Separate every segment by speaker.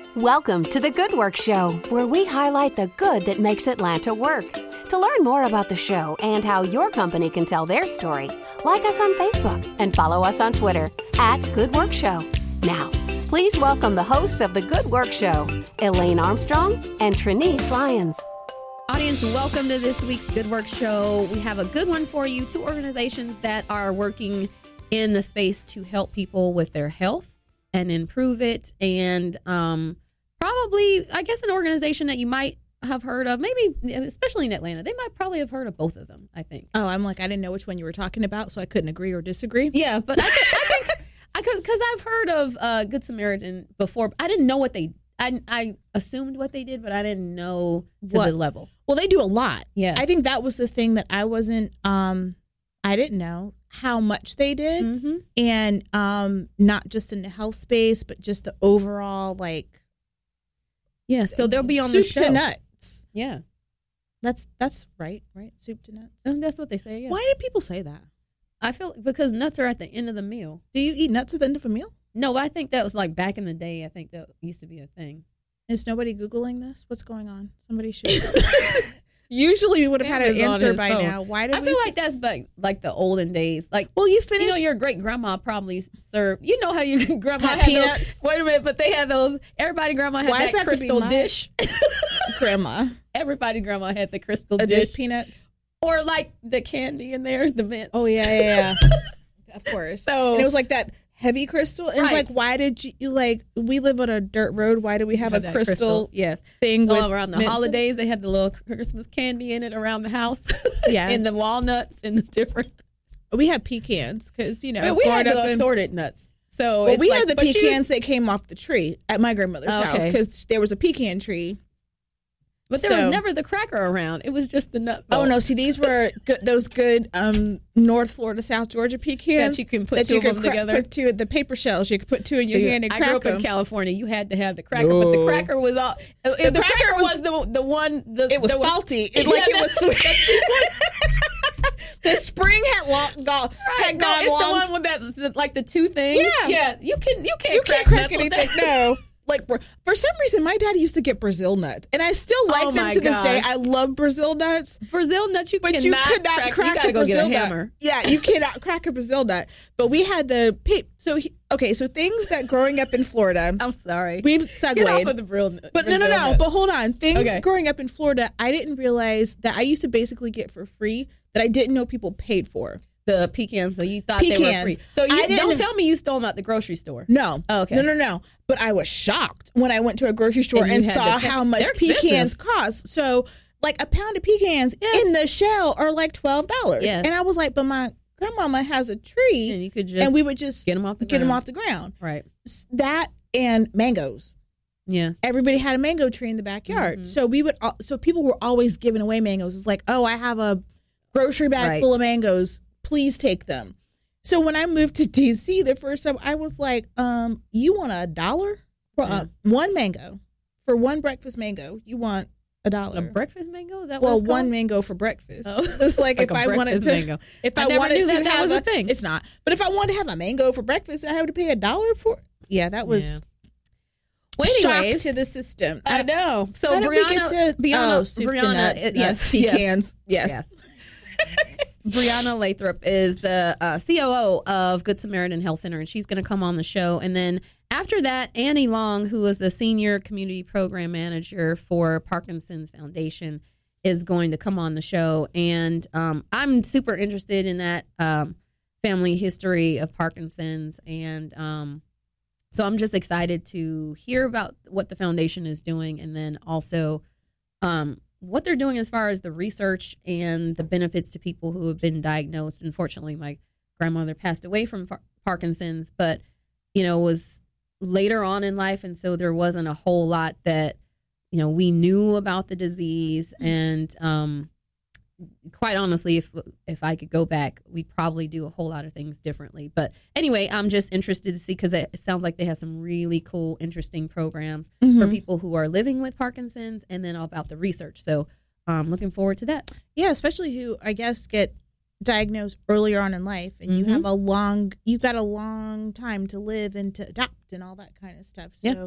Speaker 1: Welcome to the Good Work Show, where we highlight the good that makes Atlanta work. To learn more about the show and how your company can tell their story, like us on Facebook and follow us on Twitter @Good Work Show. Now, please welcome the hosts of the Good Work Show, Elaine Armstrong and Trinice Lyons.
Speaker 2: Audience, welcome to this week's Good Work Show. We have a good one for you. Two organizations that are working in the space to help people with their health and improve it. And probably, I guess, an organization that you might have heard of, maybe, especially in Atlanta. They might probably have heard of both of them, I think.
Speaker 3: Oh, I'm like, I didn't know which one you were talking about, so I couldn't agree or disagree.
Speaker 2: Yeah, but I could, because I've heard of Good Samaritan before. I didn't know what I assumed what they did, but I didn't know to the level.
Speaker 3: Well, they do a lot.
Speaker 2: Yes.
Speaker 3: I think that was the thing that I wasn't, I didn't know how much they did.
Speaker 2: Mm-hmm.
Speaker 3: And not just in the health space, but just the overall, like.
Speaker 2: Yeah, so they'll be on
Speaker 3: the
Speaker 2: show.
Speaker 3: Soup to nuts.
Speaker 2: Yeah.
Speaker 3: That's right? Soup to nuts.
Speaker 2: And that's what they say, yeah.
Speaker 3: Why do people say that?
Speaker 2: I feel because nuts are at the end of the meal.
Speaker 3: Do you eat nuts at the end of a meal?
Speaker 2: No, I think that was like back in the day. I think that used to be a thing.
Speaker 3: Is nobody Googling this? What's going on? Somebody should. Usually we would have had an answer by now. Why did
Speaker 2: I feel like that's like the olden days. Like,
Speaker 3: well, you finished.
Speaker 2: You know, your great grandma probably served. You know how your grandma had
Speaker 3: peanuts.
Speaker 2: Those, wait a minute, but they had those. Everybody grandma had that crystal dish.
Speaker 3: Grandma.
Speaker 2: Everybody grandma had the crystal
Speaker 3: dish. Peanuts.
Speaker 2: Or like the candy in there, the mints.
Speaker 3: Oh yeah. Of course.
Speaker 2: So
Speaker 3: and it was like that heavy crystal. And it's like, why did you like? We live on a dirt road. Why do we have a crystal?
Speaker 2: Yes.
Speaker 3: Thing with
Speaker 2: around the holidays, they had the little Christmas candy in it around the house.
Speaker 3: Yes.
Speaker 2: And the walnuts and the different.
Speaker 3: We had pecans because we
Speaker 2: had the assorted nuts. So
Speaker 3: well, we had the pecans that came off the tree at my grandmother's house because there was a pecan tree.
Speaker 2: But there was never the cracker around. It was just the nut.
Speaker 3: Oh, no. See, these were those good North Florida, South Georgia pecans.
Speaker 2: That you can put two of them together.
Speaker 3: Put two, the paper shells. You could put two in your hand and crack them.
Speaker 2: I grew up in California. You had to have the cracker. No. But the cracker was all. The cracker was the one.
Speaker 3: It was faulty. It was sweet. The spring had gone long.
Speaker 2: It's the one with that, like the two things.
Speaker 3: Yeah.
Speaker 2: You can't
Speaker 3: crack anything. No. Like, for some reason, my daddy used to get Brazil nuts, and I still like them to this day. I love Brazil nuts.
Speaker 2: Brazil nuts,
Speaker 3: you could not crack a Brazil nut. Yeah, you cannot crack a Brazil nut. But we had the so things that growing up in Florida.
Speaker 2: I'm sorry,
Speaker 3: we've segued.
Speaker 2: Get off of the Brazil
Speaker 3: but no. But hold on, things growing up in Florida, I didn't realize that I used to basically get for free that I didn't know people paid for.
Speaker 2: The pecans, so you thought they were free. So don't tell me you stole them at the grocery store.
Speaker 3: No.
Speaker 2: Oh, okay.
Speaker 3: No. But I was shocked when I went to a grocery store and saw how much pecans cost. So, like a pound of pecans in the shell are like $12.
Speaker 2: Yes.
Speaker 3: And I was like, but my grandmama has a tree.
Speaker 2: And you could just
Speaker 3: we would just
Speaker 2: get them off the ground.
Speaker 3: Right. That and mangoes.
Speaker 2: Yeah.
Speaker 3: Everybody had a mango tree in the backyard. Mm-hmm. So people were always giving away mangoes. It's like, oh, I have a grocery bag full of mangoes. Please take them. So when I moved to DC the first time, I was like, you want $1 for one mango? For one breakfast mango, you want $1.
Speaker 2: A breakfast mango? Is that what it's called?
Speaker 3: One mango for breakfast.
Speaker 2: Oh.
Speaker 3: It's like if I wanted to
Speaker 2: mango.
Speaker 3: If I wanted to
Speaker 2: that
Speaker 3: have
Speaker 2: was a thing.
Speaker 3: It's not. But if I wanted to have a mango for breakfast, I had to pay $1 for it. Yeah, that was
Speaker 2: Well, anyways,
Speaker 3: shock to the system.
Speaker 2: I know. So
Speaker 3: Brianna, pecans. Yes.
Speaker 2: Brianna Lathrop is the COO of Good Samaritan Health Center, and she's going to come on the show. And then after that, Annie Long, who is the Senior Community Program Manager for Parkinson's Foundation, is going to come on the show. And I'm super interested in that family history of Parkinson's. And so I'm just excited to hear about what the foundation is doing, and then also what they're doing as far as the research and the benefits to people who have been diagnosed. Unfortunately, my grandmother passed away from Parkinson's, but, was later on in life. And so there wasn't a whole lot that, we knew about the disease. And quite honestly, if I could go back, we'd probably do a whole lot of things differently. But anyway, I'm just interested to see, because it sounds like they have some really cool, interesting programs for people who are living with Parkinson's, and then about the research. So I'm looking forward to that.
Speaker 3: Yeah, especially who, I guess, get diagnosed earlier on in life, and you have you've got a long time to live and to adopt and all that kind of stuff. So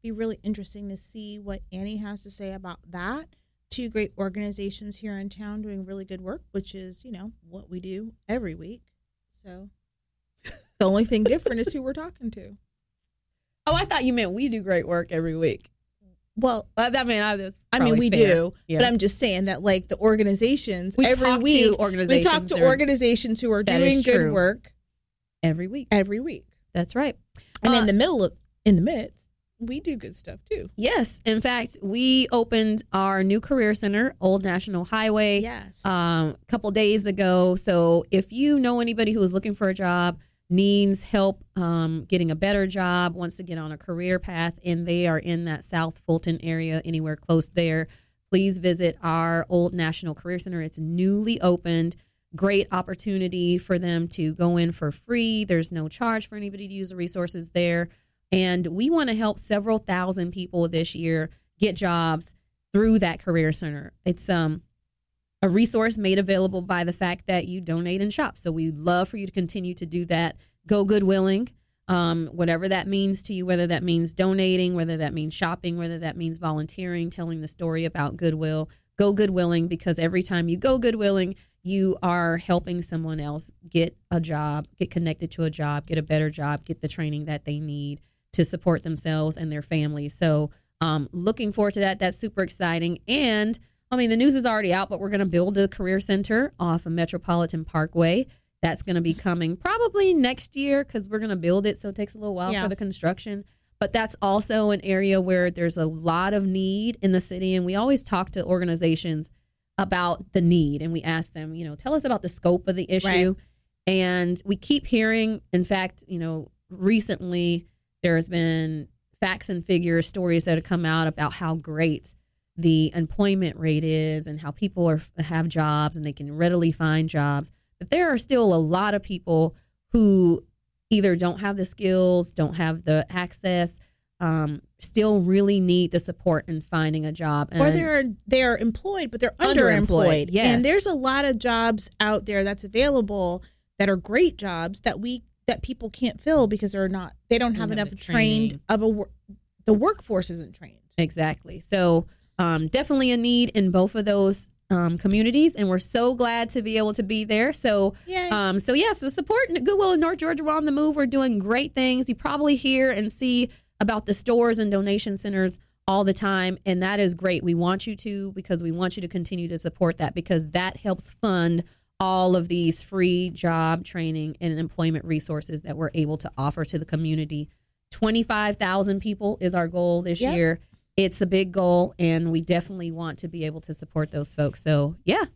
Speaker 3: Be really interesting to see what Annie has to say about that. 2 great organizations here in town doing really good work, which is, what we do every week. So the only thing different is who we're talking to.
Speaker 2: Oh, I thought you meant we do great work every week.
Speaker 3: Well,
Speaker 2: we
Speaker 3: fair. Do, yeah. But I'm just saying that like the organizations
Speaker 2: we
Speaker 3: every
Speaker 2: talk
Speaker 3: week,
Speaker 2: to organizations
Speaker 3: we talk to organizations who are doing good work
Speaker 2: every week.
Speaker 3: That's right. And in the midst, we do good stuff too.
Speaker 2: Yes. In fact, we opened our new career center, Old National Highway.
Speaker 3: Yes.
Speaker 2: A couple days ago. So if you know anybody who is looking for a job, needs help getting a better job, wants to get on a career path, and they are in that South Fulton area, anywhere close there, please visit our Old National Career Center. It's newly opened. Great opportunity for them to go in for free. There's no charge for anybody to use the resources there. And we want to help several thousand people this year get jobs through that career center. It's a resource made available by the fact that you donate and shop. So we'd love for you to continue to do that. Go Goodwilling, whatever that means to you, whether that means donating, whether that means shopping, whether that means volunteering, telling the story about Goodwill. Go Goodwilling, because every time you go Goodwilling, you are helping someone else get a job, get connected to a job, get a better job, get the training that they need to support themselves and their families. So looking forward to that. That's super exciting. And the news is already out, but we're going to build a career center off of Metropolitan Parkway. That's going to be coming probably next year because we're going to build it. So it takes a little while for the construction. But that's also an area where there's a lot of need in the city. And we always talk to organizations about the need. And we ask them, tell us about the scope of the issue. Right. And we keep hearing, in fact, recently there's been facts and figures, stories that have come out about how great the employment rate is and how people have jobs and they can readily find jobs. But there are still a lot of people who either don't have the skills, don't have the access, still really need the support in finding a job.
Speaker 3: Or they're employed, but they're underemployed.
Speaker 2: Yes.
Speaker 3: And there's a lot of jobs out there that's available that are great jobs that people can't fill because they don't have enough trained the workforce isn't trained.
Speaker 2: Exactly. So definitely a need in both of those communities, and we're so glad to be able to be there. So, so support Goodwill in North Georgia. We're on the move. We're doing great things. You probably hear and see about the stores and donation centers all the time, and that is great. We want you to, because we want you to continue to support that, because that helps fund all of these free job training and employment resources that we're able to offer to the community. 25,000 people is our goal this year. It's a big goal, and we definitely want to be able to support those folks. So, yeah.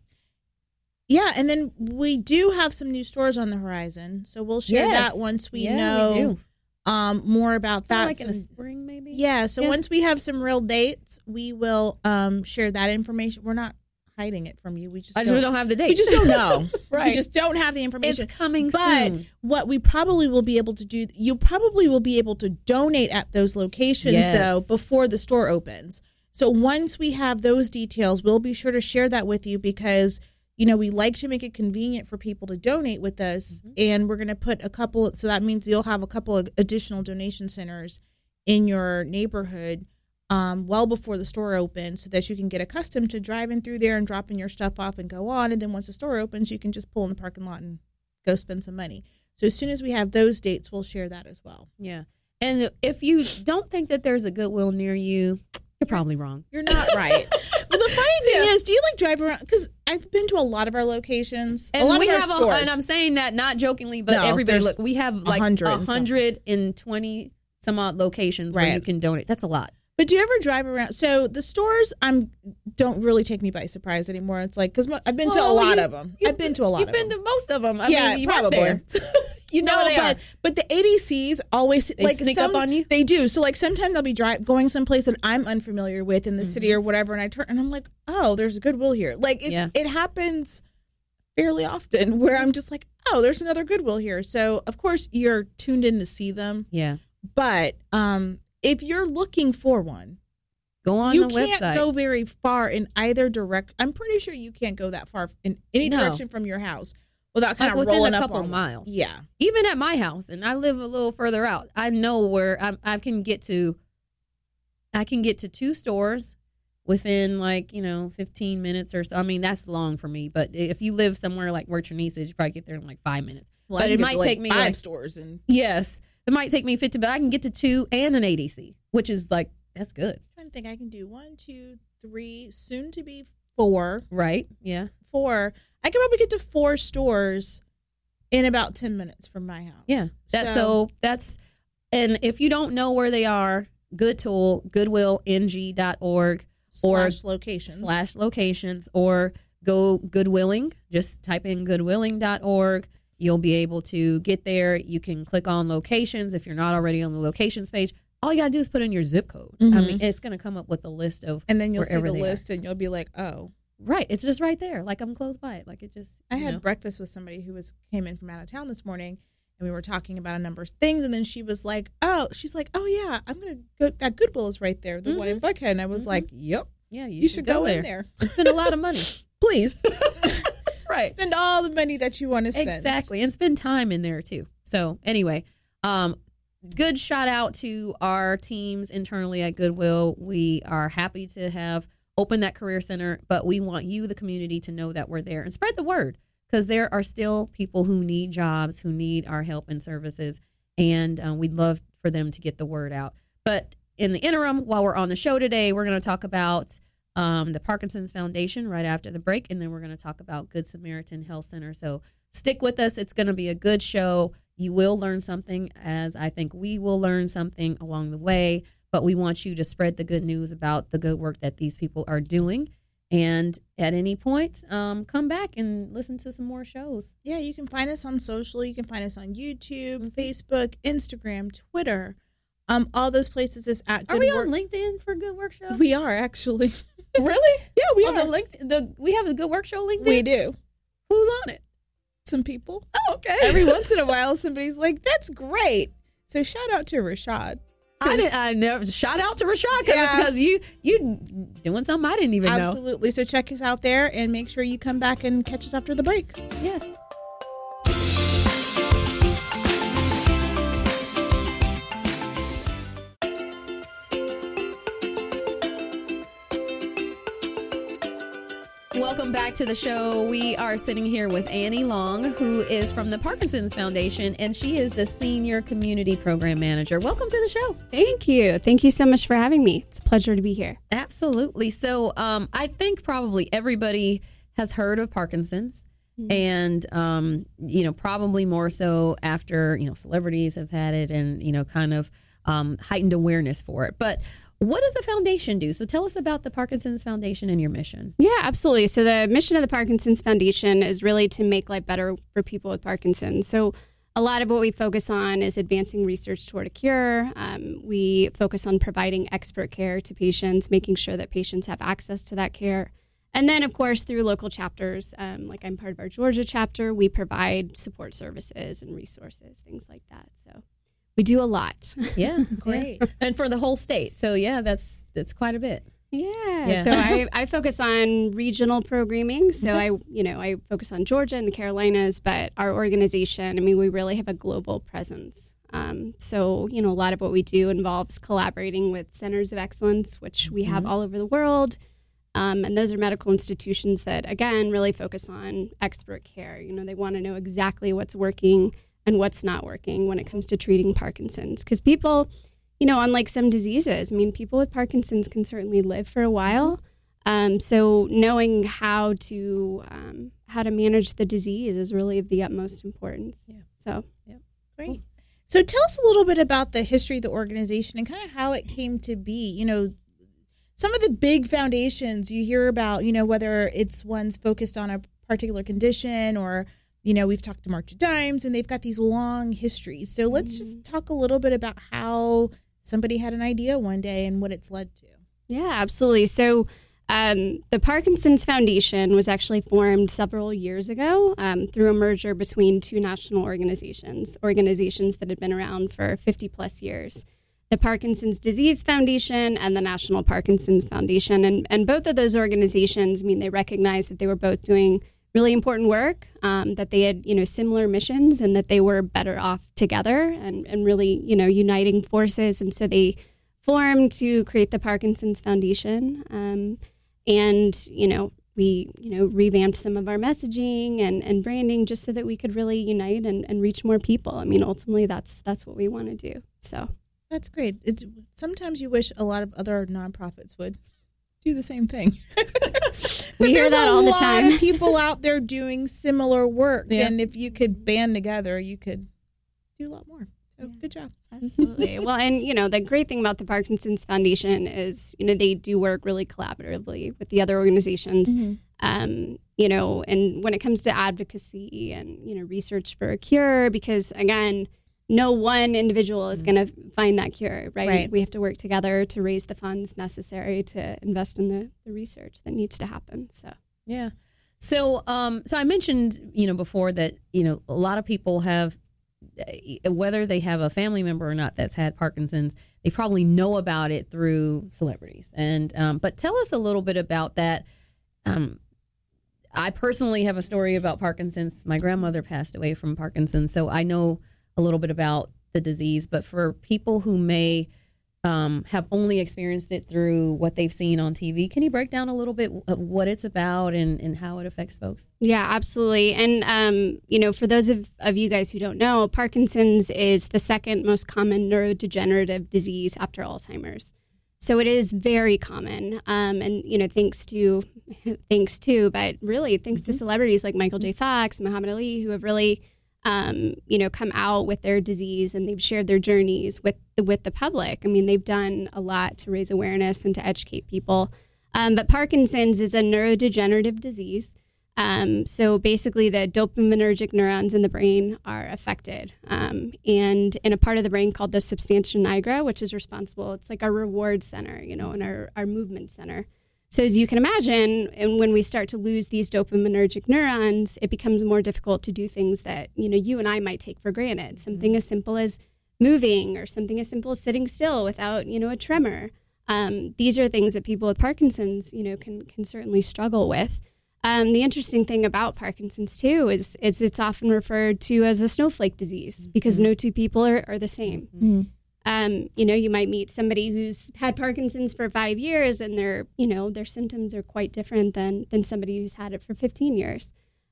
Speaker 3: Yeah, and then we do have some new stores on the horizon. So we'll share that once we know more about that.
Speaker 2: Like in the spring, maybe?
Speaker 3: Yeah, so once we have some real dates, we will share that information. We're not hiding it from you. We
Speaker 2: don't have the date.
Speaker 3: We just don't know.
Speaker 2: Right.
Speaker 3: We just don't have the information.
Speaker 2: It's coming soon.
Speaker 3: But what we probably will be able to do, you probably will be able to donate at those locations, though, before the store opens. So once we have those details, we'll be sure to share that with you because, we like to make it convenient for people to donate with us. Mm-hmm. And we're going to put so that means you'll have a couple of additional donation centers in your neighborhood well before the store opens so that you can get accustomed to driving through there and dropping your stuff off and go on. And then once the store opens, you can just pull in the parking lot and go spend some money. So as soon as we have those dates, we'll share that as well.
Speaker 2: Yeah. And if you don't think that there's a Goodwill near you, you're probably wrong.
Speaker 3: You're not right. But the funny thing is, do you drive around? Because I've been to a lot of our locations,
Speaker 2: and
Speaker 3: a lot of our stores.
Speaker 2: And I'm saying that not jokingly, but everybody, look, we have like 120 some odd locations where you can donate. That's a lot.
Speaker 3: But do you ever drive around? So the stores don't really take me by surprise anymore. It's like, because I've been to a lot of them. I've been to a lot of them.
Speaker 2: You've been to most of them.
Speaker 3: I mean,
Speaker 2: probably.
Speaker 3: But the ADCs always
Speaker 2: sneak up on you?
Speaker 3: They do. So like sometimes I'll be going someplace that I'm unfamiliar with in the city or whatever, and I turn and I'm like, oh, there's a Goodwill here. Like it happens fairly often where I'm just like, oh, there's another Goodwill here. So of course you're tuned in to see them.
Speaker 2: Yeah.
Speaker 3: But if you're looking for one,
Speaker 2: go on the website.
Speaker 3: You can't go very far in either direction. I'm pretty sure you can't go that far in any direction from your house without kind of rolling up
Speaker 2: a couple miles.
Speaker 3: Yeah.
Speaker 2: Even at my house, and I live a little further out, I know where I can get to I can get to 2 stores within 15 minutes or so. I mean, that's long for me. But if you live somewhere like where Trinisa is, you probably get there in like 5 minutes.
Speaker 3: Well,
Speaker 2: but it might take me
Speaker 3: 5 stores. And
Speaker 2: yes, it might take me 50, but I can get to 2 and an ADC, which is that's good.
Speaker 3: I'm trying to think, I can do 1, 2, 3, soon to be 4.
Speaker 2: Right? Yeah.
Speaker 3: 4. I can probably get to 4 stores in about 10 minutes from my house.
Speaker 2: Yeah. And if you don't know where they are, good tool, goodwillng.org
Speaker 3: /locations,
Speaker 2: or go Goodwilling. Just type in goodwilling.org. You'll be able to get there. You can click on locations if you're not already on the locations page. All you got to do is put in your zip code. I mean, it's going to come up with a list of
Speaker 3: and then you'll see the
Speaker 2: they
Speaker 3: list
Speaker 2: are.
Speaker 3: And you'll be like, oh.
Speaker 2: Right. It's just right there. Like I'm close by it. Like it just.
Speaker 3: I had breakfast with somebody who came in from out of town this morning. And we were talking about a number of things, and then she was like, "Oh, yeah, I'm gonna go. That Goodwill is right there, the one in Buckhead." And I was like, "Yep,
Speaker 2: yeah,
Speaker 3: you should go in there
Speaker 2: and spend a lot of money,
Speaker 3: please.
Speaker 2: Right,
Speaker 3: spend all the money that you want to spend
Speaker 2: exactly, and spend time in there too." So anyway, good shout out to our teams internally at Goodwill. We are happy to have opened that career center, but we want you, the community, to know that we're there and spread the word. Because there are still people who need jobs, who need our help and services, and we'd love for them to get the word out. But in the interim, while we're on the show today, we're going to talk about the Parkinson's Foundation right after the break, and then we're going to talk about Good Samaritan Health Center. So stick with us. It's going to be a good show. You will learn something, as I think we will learn something along the way, but we want you to spread the good news about the good work that these people are doing. And at any point, come back and listen to some more shows.
Speaker 3: Yeah, you can find us on social. You can find us on YouTube, Facebook, Instagram, Twitter. All those places is at Good Work.
Speaker 2: Are we on LinkedIn for Good Work Show?
Speaker 3: We are, actually.
Speaker 2: Really?
Speaker 3: Yeah, we are.
Speaker 2: We have a Good Work Show LinkedIn?
Speaker 3: We do.
Speaker 2: Who's on it?
Speaker 3: Some people.
Speaker 2: Oh, okay.
Speaker 3: Every once in a while, somebody's like, that's great. So shout out to Rashad.
Speaker 2: I never shout out to Rashad because you doing something I didn't even know.
Speaker 3: Absolutely. So check us out there and make sure you come back and catch us after the break.
Speaker 2: Yes. Welcome back to the show. We are sitting here with Annie Long, who is from the Parkinson's Foundation, and she is the Senior Community Program Manager. Welcome to the show.
Speaker 4: Thank you. Thank you so much for having me. It's a pleasure to be here.
Speaker 2: Absolutely. So I think probably everybody has heard of Parkinson's, and, probably more so after, celebrities have had it and, kind of heightened awareness for it. But what does the foundation do? So tell us about the Parkinson's Foundation and your mission.
Speaker 4: Yeah, absolutely. So the mission of the Parkinson's Foundation is really to make life better for people with Parkinson's. So a lot of what we focus on is advancing research toward a cure. We focus on providing expert care to patients, making sure that patients have access to that care. And then, of course, through local chapters, like I'm part of our Georgia chapter, we provide support services and resources, things like that. So we do a lot.
Speaker 2: Yeah,
Speaker 3: great.
Speaker 2: Yeah. And for the whole state. So, yeah, that's quite a bit.
Speaker 4: Yeah. So I focus on regional programming. So I focus on Georgia and the Carolinas, but our organization, we really have a global presence. So, a lot of what we do involves collaborating with centers of excellence, which we have all over the world. And those are medical institutions that, again, really focus on expert care. They want to know exactly what's working and what's not working when it comes to treating Parkinson's. Because people, unlike some diseases, people with Parkinson's can certainly live for a while. So knowing how to manage the disease is really of the utmost importance. Yeah. So,
Speaker 3: great. Cool. So tell us a little bit about the history of the organization and kind of how it came to be. Some of the big foundations you hear about, whether it's ones focused on a particular condition or we've talked to March of Dimes, and they've got these long histories. So let's just talk a little bit about how somebody had an idea one day and what it's led to.
Speaker 4: Yeah, absolutely. So the Parkinson's Foundation was actually formed several years ago through a merger between two national organizations that had been around for 50 plus years. The Parkinson's Disease Foundation and the National Parkinson's Foundation. And both of those organizations, they recognized that they were both doing really important work, that they had, similar missions and that they were better off together and really, uniting forces. And so they formed to create the Parkinson's Foundation. And, we, revamped some of our messaging and branding just so that we could really unite and reach more people. I mean, ultimately, that's what we want to do. So
Speaker 3: that's great. Sometimes you wish a lot of other nonprofits would do the same thing.
Speaker 4: We hear that all the time.
Speaker 3: There's a lot of people out there doing similar work, and if you could band together, you could do a lot more. So good job.
Speaker 4: Absolutely. Well, and, the great thing about the Parkinson's Foundation is, they do work really collaboratively with the other organizations, and when it comes to advocacy and, research for a cure, because, again, no one individual is going to find that cure, right? We have to work together to raise the funds necessary to invest in the research that needs to happen. So,
Speaker 2: yeah. So I mentioned, before that, a lot of people have, whether they have a family member or not that's had Parkinson's, they probably know about it through celebrities. And but tell us a little bit about that. I personally have a story about Parkinson's. My grandmother passed away from Parkinson's, so I know a little bit about the disease. But for people who may have only experienced it through what they've seen on TV, can you break down a little bit of what it's about and how it affects folks?
Speaker 4: Yeah, absolutely. And, for those of you guys who don't know, Parkinson's is the second most common neurodegenerative disease after Alzheimer's. So it is very common. And, thanks to, but really thanks to celebrities like Michael J. Fox, Muhammad Ali, who have really come out with their disease, and they've shared their journeys with the public. I mean, they've done a lot to raise awareness and to educate people. But Parkinson's is a neurodegenerative disease. So basically, the dopaminergic neurons in the brain are affected, and in a part of the brain called the substantia nigra, which is responsible. It's like our reward center, and our movement center. So as you can imagine, and when we start to lose these dopaminergic neurons, it becomes more difficult to do things that, you and I might take for granted. Something as simple as moving, or something as simple as sitting still without, a tremor. These are things that people with Parkinson's, can certainly struggle with. The interesting thing about Parkinson's, too, is it's often referred to as a snowflake disease because no two people are the same. Mm-hmm. You might meet somebody who's had Parkinson's for 5 years, and their symptoms are quite different than somebody who's had it for 15 years.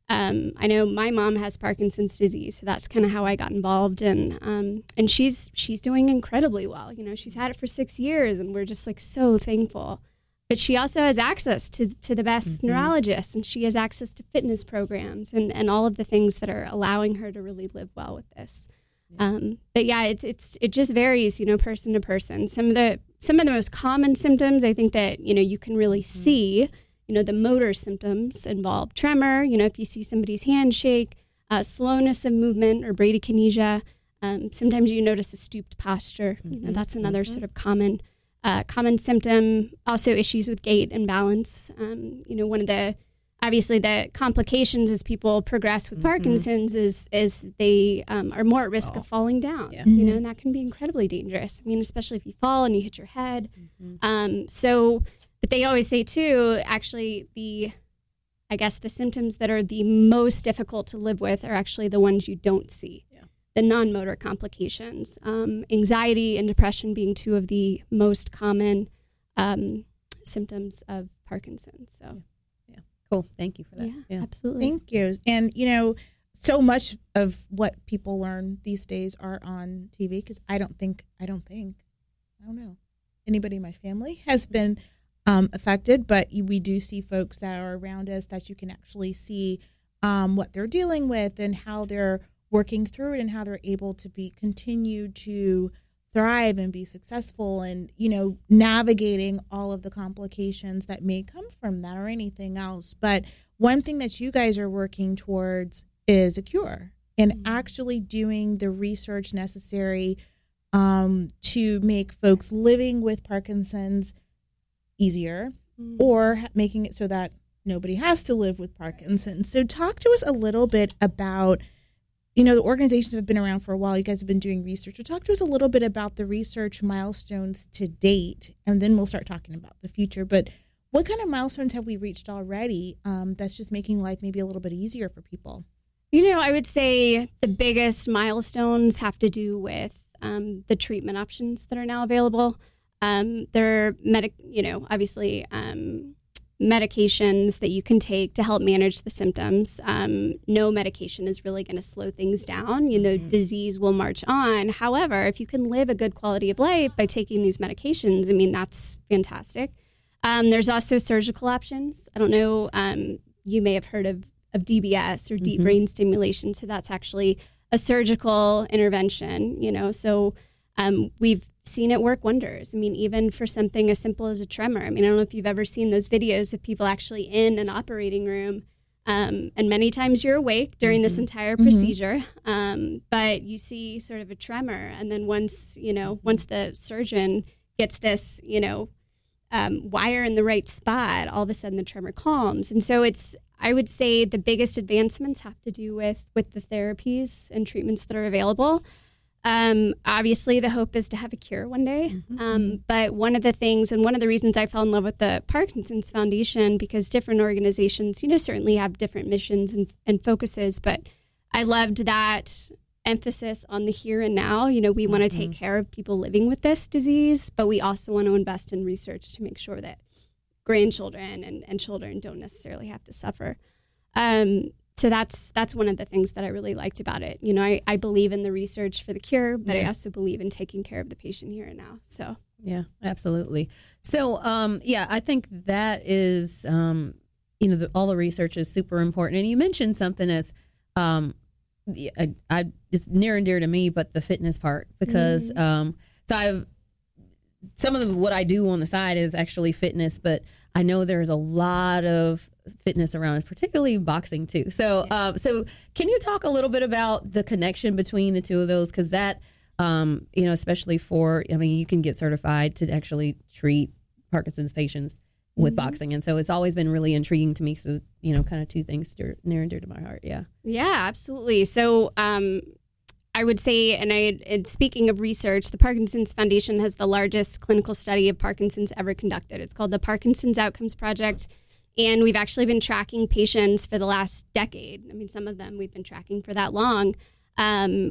Speaker 4: I know my mom has Parkinson's disease, so that's kind of how I got involved, and she's doing incredibly well. She's had it for 6 years, and we're just so thankful. But she also has access to the best neurologists, and she has access to fitness programs and all of the things that are allowing her to really live well with this. But yeah, it just varies, person to person. Some of the most common symptoms, I think that, you can really see, the motor symptoms involve tremor. If you see somebody's hand shake, slowness of movement or bradykinesia. Sometimes you notice a stooped posture. That's another sort of common symptom. Also issues with gait and balance. One of the obviously the complications as people progress with Parkinson's is they are more at risk of falling down, and that can be incredibly dangerous. I mean, especially if you fall and you hit your head. But they always say too, actually the symptoms that are the most difficult to live with are actually the ones you don't see. The non-motor complications, anxiety and depression being two of the most common symptoms of Parkinson's. So.
Speaker 2: Cool. Thank you for that.
Speaker 4: Yeah, absolutely.
Speaker 3: Thank you. And, so much of what people learn these days are on TV because I don't know, anybody in my family has been affected, but we do see folks that are around us that you can actually see what they're dealing with and how they're working through it and how they're able to continue to thrive and be successful and, navigating all of the complications that may come from that or anything else. But one thing that you guys are working towards is a cure and actually doing the research necessary to make folks living with Parkinson's easier or making it so that nobody has to live with Parkinson's. So talk to us a little bit about the organizations have been around for a while. You guys have been doing research. So talk to us a little bit about the research milestones to date, and then we'll start talking about the future. But what kind of milestones have we reached already that's just making life maybe a little bit easier for people?
Speaker 4: I would say the biggest milestones have to do with the treatment options that are now available. There are obviously medications that you can take to help manage the symptoms. No medication is really going to slow things down. Disease will march on. However, if you can live a good quality of life by taking these medications, I mean, that's fantastic. There's also surgical options. I don't know, you may have heard of DBS or deep brain stimulation. So that's actually a surgical intervention, so we've seen it work wonders. I mean, even for something as simple as a tremor. I mean, I don't know if you've ever seen those videos of people actually in an operating room, and many times you're awake during this entire procedure, but you see sort of a tremor, and then once the surgeon gets this, wire in the right spot, all of a sudden the tremor calms. And so I would say the biggest advancements have to do with the therapies and treatments that are available. Obviously, the hope is to have a cure one day. But one of the things, and one of the reasons I fell in love with the Parkinson's Foundation, because different organizations, certainly have different missions and focuses, but I loved that emphasis on the here and now. We want to take care of people living with this disease, but we also want to invest in research to make sure that grandchildren and children don't necessarily have to suffer. So that's one of the things that I really liked about it. I believe in the research for the cure, but I also believe in taking care of the patient here and now. So
Speaker 2: yeah, absolutely. So I think that is all the research is super important. And you mentioned something that's it's near and dear to me, but the fitness part, because some of what I do on the side is actually fitness, but I know there's a lot of fitness around, particularly boxing too. So, so can you talk a little bit about the connection between the two of those? Because that, especially you can get certified to actually treat Parkinson's patients with boxing. And so it's always been really intriguing to me because, kind of two things near and dear to my heart. Yeah.
Speaker 4: Yeah, absolutely. So, I would say, and speaking of research, the Parkinson's Foundation has the largest clinical study of Parkinson's ever conducted. It's called the Parkinson's Outcomes Project, and we've actually been tracking patients for the last decade. I mean, some of them we've been tracking for that long, and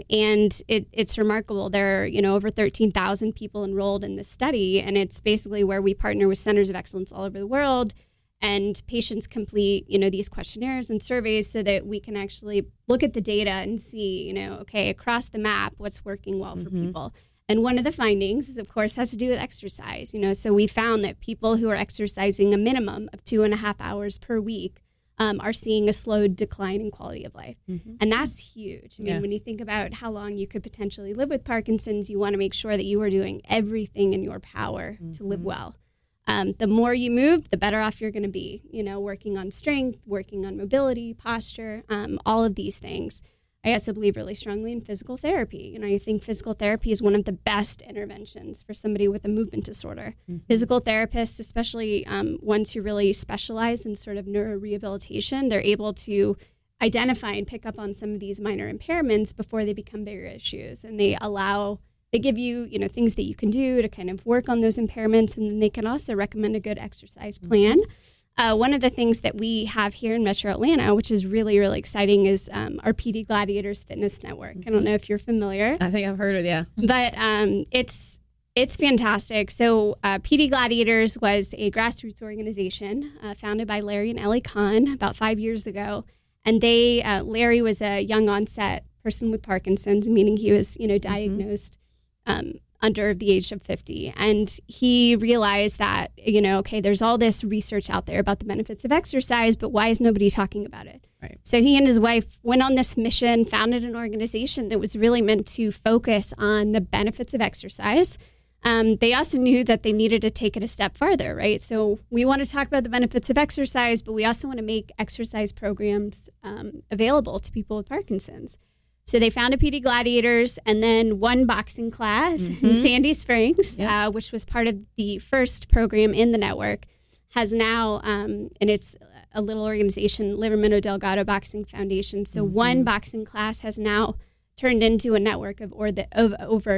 Speaker 4: it's remarkable. There are, over 13,000 people enrolled in this study, and it's basically where we partner with centers of excellence all over the world. And patients complete, these questionnaires and surveys so that we can actually look at the data and see, across the map, what's working well for people. And one of the findings, of course, has to do with exercise. So we found that people who are exercising a minimum of 2.5 hours per week are seeing a slowed decline in quality of life. And that's huge. I mean, when you think about how long you could potentially live with Parkinson's, you want to make sure that you are doing everything in your power to live well. The more you move, the better off you're going to be, working on strength, working on mobility, posture, all of these things. I also believe really strongly in physical therapy. I think physical therapy is one of the best interventions for somebody with a movement disorder. Physical therapists, especially ones who really specialize in sort of neurorehabilitation, they're able to identify and pick up on some of these minor impairments before they become bigger issues. And they give you, things that you can do to kind of work on those impairments, and then they can also recommend a good exercise plan. One of the things that we have here in Metro Atlanta, which is really, really exciting, is our PD Gladiators Fitness Network. I don't know if you're familiar.
Speaker 2: I think I've heard of it, yeah.
Speaker 4: But it's fantastic. So PD Gladiators was a grassroots organization founded by Larry and Ellie Kahn about 5 years ago. And Larry was a young onset person with Parkinson's, meaning he was, diagnosed under the age of 50. And he realized that, there's all this research out there about the benefits of exercise, but why is nobody talking about it?
Speaker 2: Right.
Speaker 4: So he and his wife went on this mission, founded an organization that was really meant to focus on the benefits of exercise. They also knew that they needed to take it a step farther, right? So we want to talk about the benefits of exercise, but we also want to make exercise programs available to people with Parkinson's. So they founded PD Gladiators, and then one boxing class in Sandy Springs, which was part of the first program in the network, has now, and it's a little organization, Livermano Delgado Boxing Foundation. So one boxing class has now turned into a network of over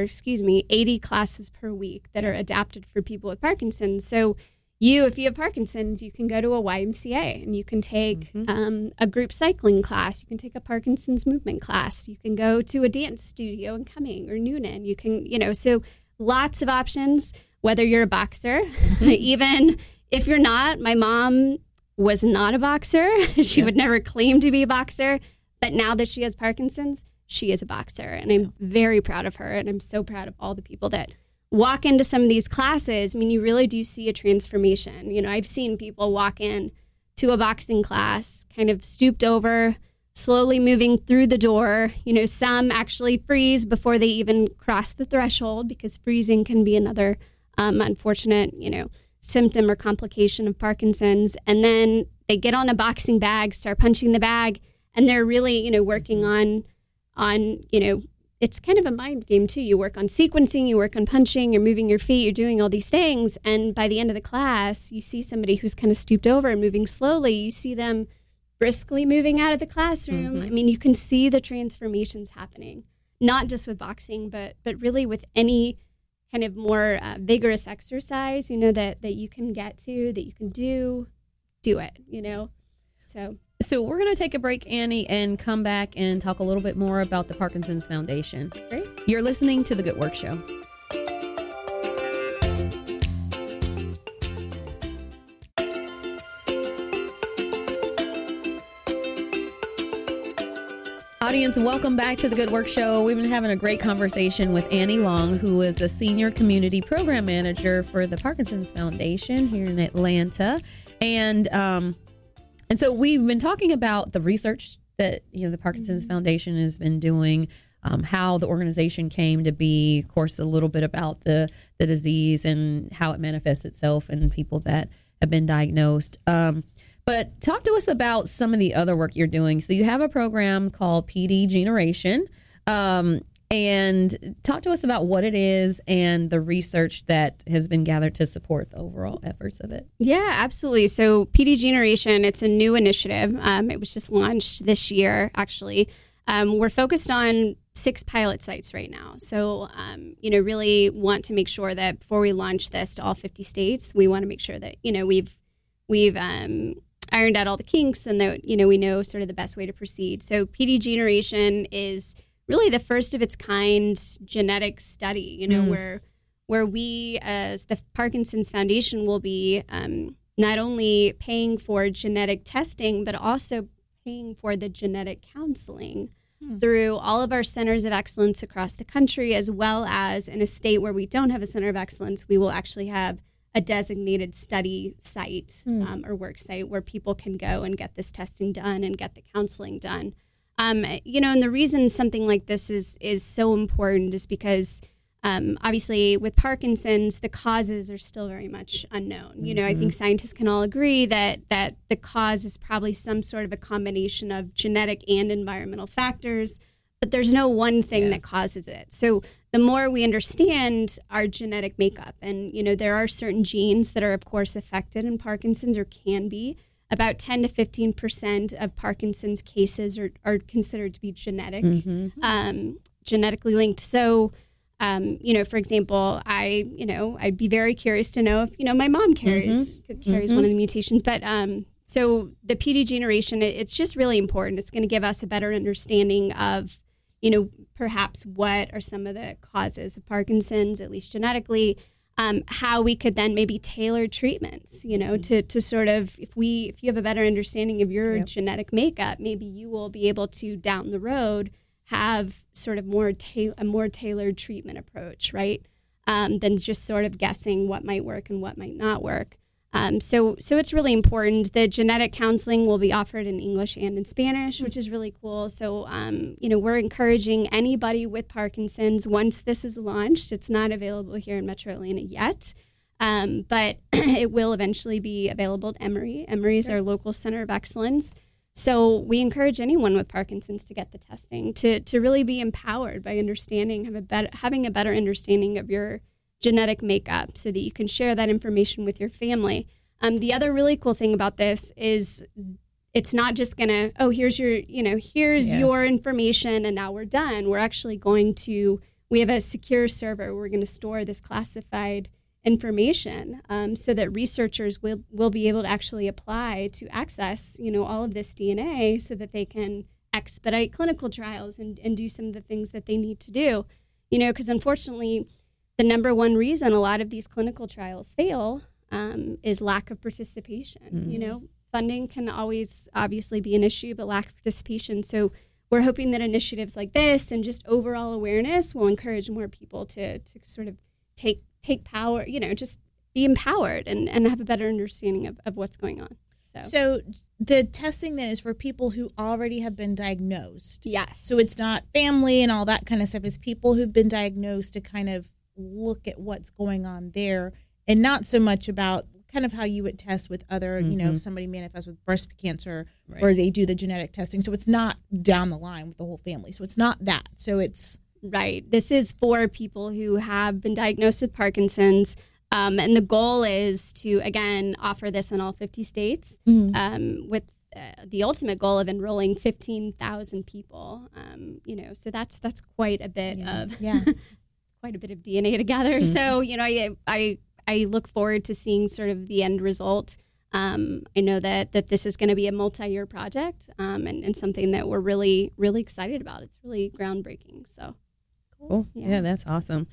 Speaker 4: 80 classes per week that are adapted for people with Parkinson's. So if you have Parkinson's, you can go to a YMCA and you can take a group cycling class. You can take a Parkinson's movement class. You can go to a dance studio in Cumming or Noonan. You can, so lots of options. whether you're a boxer, even if you're not. My mom was not a boxer. She would never claim to be a boxer. But now that she has Parkinson's, she is a boxer. And I'm very proud of her. And I'm so proud of all the people that walk into some of these classes. I mean, you really do see a transformation. You know, I've seen people walk in to a boxing class, kind of stooped over, slowly moving through the door. You know, some actually freeze before they even cross the threshold, because freezing can be another unfortunate, you know, symptom or complication of Parkinson's. And then they get on a boxing bag, start punching the bag, and they're really, you know, working on, you know, it's kind of a mind game too. You work on sequencing, you work on punching, you're moving your feet, you're doing all these things. And by the end of the class, you see somebody who's kind of stooped over and moving slowly. You see them briskly moving out of the classroom. I mean, you can see the transformations happening, not just with boxing, but really with any kind of more vigorous exercise, you know, that you can get to, that you can do it, you know.
Speaker 2: So we're going to take a break, Annie, and come back and talk a little bit more about the Parkinson's Foundation.
Speaker 4: Great.
Speaker 2: You're listening to The Good Work Show. Audience, welcome back to The Good Work Show. We've been having a great conversation with Annie Long, who is the Senior Community Program Manager for the Parkinson's Foundation here in Atlanta. And so we've been talking about the research that, you know, the Parkinson's Foundation has been doing, how the organization came to be, of course, a little bit about the disease and how it manifests itself in people that have been diagnosed. But talk to us about some of the other work you're doing. So you have a program called PD Generation, and talk to us about what it is and the research that has been gathered to support the overall efforts of it.
Speaker 4: Yeah, absolutely. So PD Generation, it's a new initiative. It was just launched this year, actually. We're focused on 6 pilot sites right now. So, you know, really want to make sure that before we launch this to all 50 states, we want to make sure that, you know, we've ironed out all the kinks and that, you know, we know sort of the best way to proceed. So PD Generation is really the first of its kind genetic study, you know, where we as the Parkinson's Foundation will be not only paying for genetic testing, but also paying for the genetic counseling through all of our centers of excellence across the country, as well as in a state where we don't have a center of excellence, we will actually have a designated study site or work site where people can go and get this testing done and get the counseling done. You know, and the reason something like this is so important is because obviously with Parkinson's, the causes are still very much unknown. You know, I think scientists can all agree that the cause is probably some sort of a combination of genetic and environmental factors, but there's no one thing that causes it. So the more we understand our genetic makeup, and, you know, there are certain genes that are, of course, affected in Parkinson's or can be. About 10 to 15% of Parkinson's cases are considered to be genetic, genetically linked. So, you know, for example, I'd be very curious to know if, you know, my mom carries one of the mutations. But so the PD Generation, it's just really important. It's going to give us a better understanding of, you know, perhaps what are some of the causes of Parkinson's, at least genetically. How we could then maybe tailor treatments, you know, to sort of, if you have a better understanding of your genetic makeup, maybe you will be able to down the road have sort of a more tailored treatment approach, right? Than just sort of guessing what might work and what might not work. So it's really important. The genetic counseling will be offered in English and in Spanish, which is really cool. So, you know, we're encouraging anybody with Parkinson's, once this is launched, it's not available here in Metro Atlanta yet, but it will eventually be available at Emory. Emory is our local center of excellence. So we encourage anyone with Parkinson's to get the testing, to really be empowered by having a better understanding of your genetic makeup so that you can share that information with your family. The other really cool thing about this is it's not just going to, here's your information and now we're done. We're actually we have a secure server. We're going to store this classified information so that researchers will be able to actually apply to access, you know, all of this DNA so that they can expedite clinical trials and do some of the things that they need to do, you know, because unfortunately, the number one reason a lot of these clinical trials fail is lack of participation. You know, funding can always obviously be an issue, but lack of participation. So we're hoping that initiatives like this and just overall awareness will encourage more people to sort of take power, you know, just be empowered and have a better understanding of what's going on.
Speaker 3: So the testing then is for people who already have been diagnosed.
Speaker 4: Yes.
Speaker 3: So it's not family and all that kind of stuff. It's people who've been diagnosed to kind of look at what's going on there, and not so much about kind of how you would test with other, you know, if somebody manifests with breast cancer or they do the genetic testing. So it's not down the line with the whole family. So it's not that. So it's...
Speaker 4: Right. This is for people who have been diagnosed with Parkinson's. And the goal is to, again, offer this in all 50 states with the ultimate goal of enrolling 15,000 people. You know, so that's quite a bit of quite a bit of DNA to gather. So, you know, I look forward to seeing sort of the end result. I know that this is going to be a multi-year project and something that we're really, really excited about. It's really groundbreaking. So
Speaker 2: cool. Yeah, that's awesome.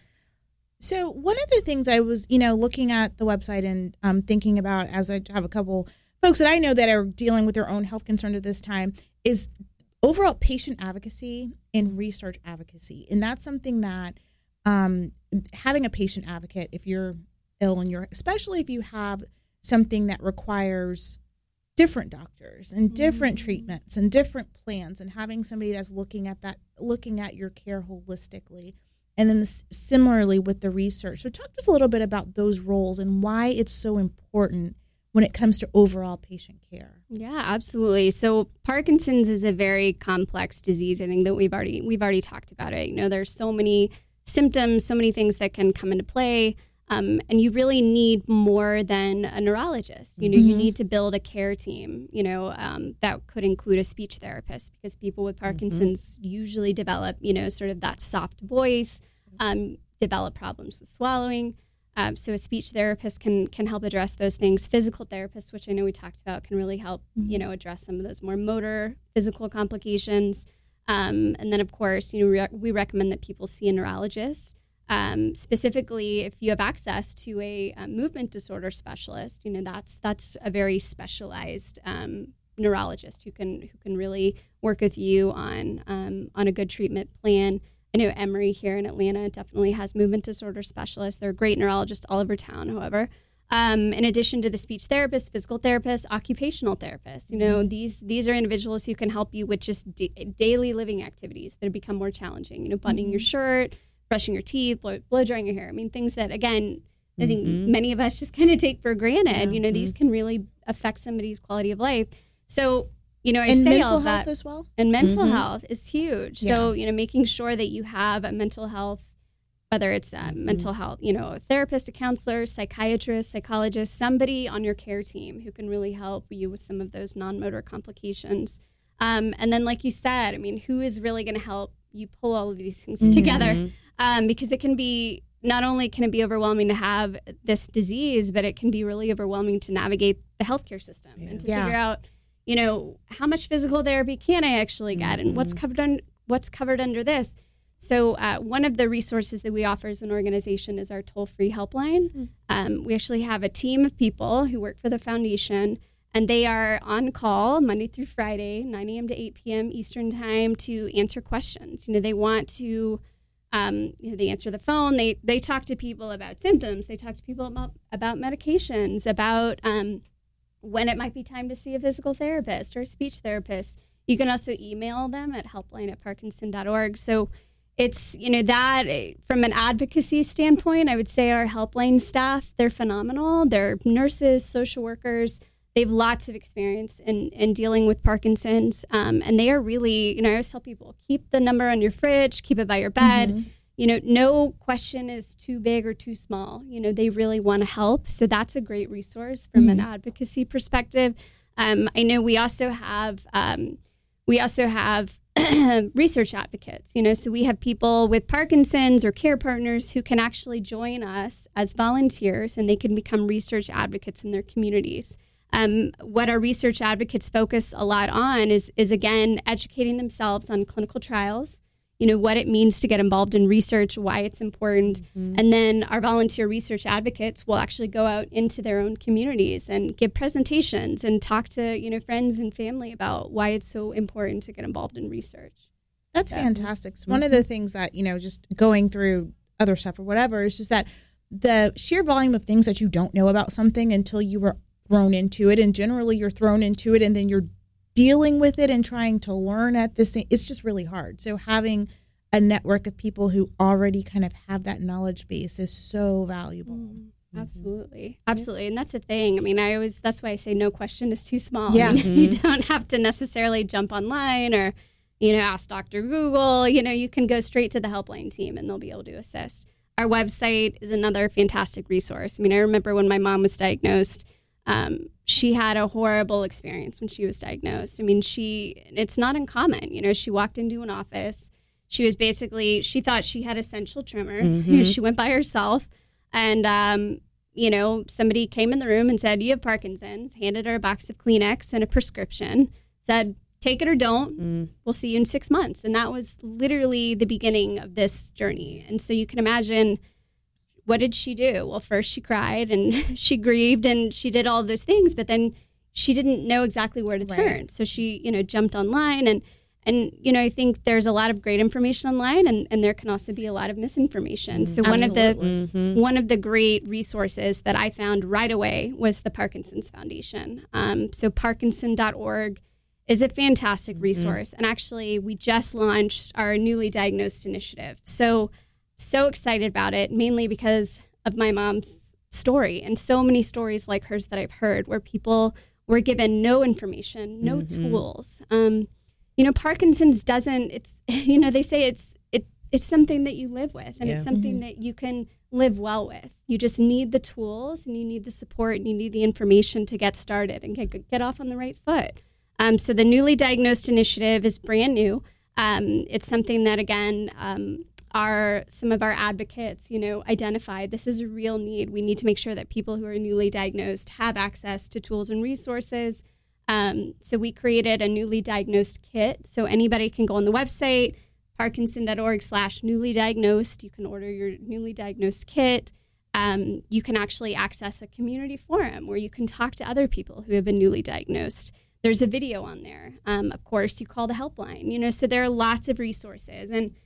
Speaker 3: So one of the things I was, you know, looking at the website and thinking about, as I have a couple folks that I know that are dealing with their own health concerns at this time, is overall patient advocacy and research advocacy. And that's something that having a patient advocate, if you're ill and especially if you have something that requires different doctors and different treatments and different plans, and having somebody that's looking at your care holistically. And then similarly with the research. So talk to us a little bit about those roles and why it's so important when it comes to overall patient care.
Speaker 4: Yeah, absolutely. So Parkinson's is a very complex disease. I think that we've already talked about it. You know, there's so many symptoms, so many things that can come into play. And you really need more than a neurologist. You know, you need to build a care team, you know, that could include a speech therapist, because people with Parkinson's usually develop, you know, sort of that soft voice, develop problems with swallowing. So a speech therapist can help address those things. Physical therapists, which I know we talked about, can really help, you know, address some of those more motor physical complications. And then, of course, you know, we recommend that people see a neurologist. Specifically, if you have access to a movement disorder specialist, you know, that's a very specialized neurologist who can really work with you on a good treatment plan. I know Emory here in Atlanta definitely has movement disorder specialists. They're great neurologists all over town, however. In addition to the speech therapist, physical therapist, occupational therapist, you know, these are individuals who can help you with just daily living activities that have become more challenging, you know, buttoning your shirt, brushing your teeth, blow drying your hair. I mean, things that, again, I think many of us just kind of take for granted. You know, these can really affect somebody's quality of life. So, you know, I say
Speaker 3: mental
Speaker 4: all that.
Speaker 3: health as well.
Speaker 4: And mental health is huge. So, you know, making sure that you have a mental health, whether it's mental health, you know, a therapist, a counselor, psychiatrist, psychologist, somebody on your care team who can really help you with some of those non-motor complications. And then, like you said, I mean, who is really going to help you pull all of these things together? Because it can be, not only can it be overwhelming to have this disease, but it can be really overwhelming to navigate the healthcare system and to figure out, you know, how much physical therapy can I actually get and what's covered under this. So one of the resources that we offer as an organization is our toll-free helpline. We actually have a team of people who work for the foundation, and they are on call Monday through Friday, 9 a.m. to 8 p.m. Eastern time, to answer questions. You know, they want to, you know, they answer the phone. They talk to people about symptoms. They talk to people about medications, about when it might be time to see a physical therapist or a speech therapist. You can also email them at helpline@parkinson.org. So it's, you know, that from an advocacy standpoint, I would say our helpline staff, they're phenomenal. They're nurses, social workers. They have lots of experience in dealing with Parkinson's. And they are really, you know, I always tell people, keep the number on your fridge, keep it by your bed. You know, no question is too big or too small. You know, they really want to help. So that's a great resource from an advocacy perspective. I know we also have research advocates, you know, so we have people with Parkinson's or care partners who can actually join us as volunteers, and they can become research advocates in their communities. What our research advocates focus a lot on is again, educating themselves on clinical trials. You what it means to get involved in research, why it's important. And then our volunteer research advocates will actually go out into their own communities and give presentations and talk to, friends and family about why it's so important to get involved in research.
Speaker 3: That's fantastic. So one of the things that, just going through other stuff or whatever is just that the sheer volume of things that you don't know about something until you were thrown into it. And generally you're thrown into it and then you're dealing with it and trying to learn at this, it's just really hard. So having a network of people who already kind of have that knowledge base is so valuable.
Speaker 4: Absolutely. Absolutely. And that's the thing. I mean, that's why I say no question is too small.
Speaker 3: Yeah.
Speaker 4: I mean, you don't have to necessarily jump online or, ask Dr. Google. You can go straight to the helpline team and they'll be able to assist. Our website is another fantastic resource. I mean, I remember when my mom was diagnosed, she had a horrible experience when she was diagnosed. I mean, it's not uncommon. She walked into an office. She thought she had essential tremor. She went by herself and, somebody came in the room and said, "You have Parkinson's," handed her a box of Kleenex and a prescription, said, "Take it or don't. We'll see you in 6 months." And that was literally the beginning of this journey. And so you can imagine, what did she do? Well, first she cried and she grieved and she did all those things, but then she didn't know exactly where to turn. So she, jumped online and I think there's a lot of great information online and there can also be a lot of misinformation. So one of the great resources that I found right away was the Parkinson's Foundation. So Parkinson.org is a fantastic resource. And actually we just launched our newly diagnosed initiative. So excited about it, mainly because of my mom's story and so many stories like hers that I've heard where people were given no information, no tools. Parkinson's they say it's something that you live with and it's something that you can live well with. You just need the tools and you need the support and you need the information to get started and get off on the right foot. So the newly diagnosed initiative is brand new. It's something that, again, some of our advocates, identified this is a real need. We need to make sure that people who are newly diagnosed have access to tools and resources. So we created a newly diagnosed kit. So anybody can go on the website, parkinson.org/newly diagnosed. You can order your newly diagnosed kit. You can actually access a community forum where you can talk to other people who have been newly diagnosed. There's a video on there. Of course, you call the helpline, so there are lots of resources. And